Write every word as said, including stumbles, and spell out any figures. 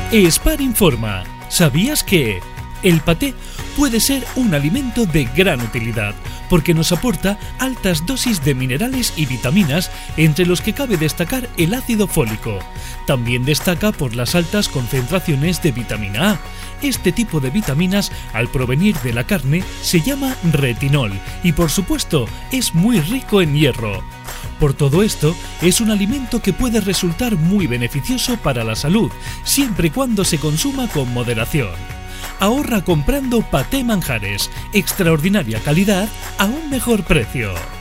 Espar informa. ¿Sabías que el paté puede ser un alimento de gran utilidad porque nos aporta altas dosis de minerales y vitaminas, entre los que cabe destacar el ácido fólico? También destaca por las altas concentraciones de vitamina A. Este tipo de vitaminas, al provenir de la carne, se llama retinol y, por supuesto, es muy rico en hierro. Por todo esto, es un alimento que puede resultar muy beneficioso para la salud, siempre y cuando se consuma con moderación. Ahorra comprando Paté Manjares, extraordinaria calidad a un mejor precio.